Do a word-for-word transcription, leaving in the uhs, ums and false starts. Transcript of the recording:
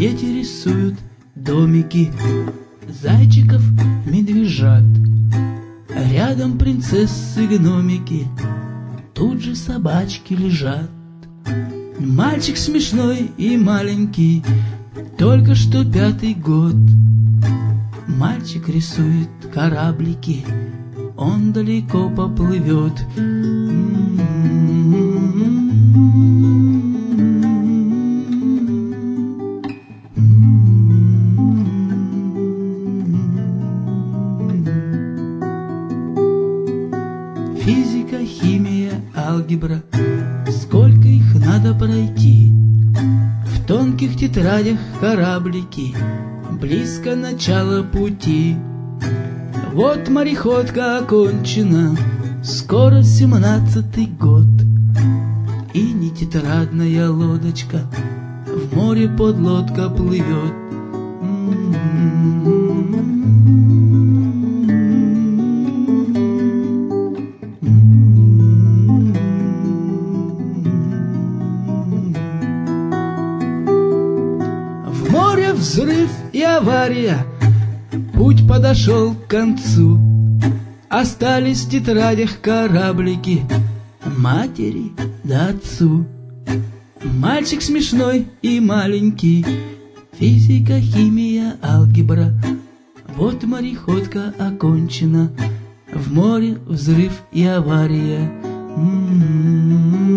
Дети рисуют домики, зайчиков, медвежат. Рядом принцессы-гномики, тут же собачки лежат. Мальчик смешной и маленький, только что пятый год. Мальчик рисует кораблики, он далеко поплывет. Физика, химия, алгебра, сколько их надо пройти. В тонких тетрадях кораблики, близко начало пути. Вот мореходка окончена, скоро семнадцатый год. И не тетрадная лодочка в море подлодка плывет. В море взрыв и авария, путь подошел к концу. Остались в тетрадях кораблики, матери да отцу. Мальчик смешной и маленький, физика, химия, алгебра. Вот мореходка окончена, в море взрыв и авария. М-м-м.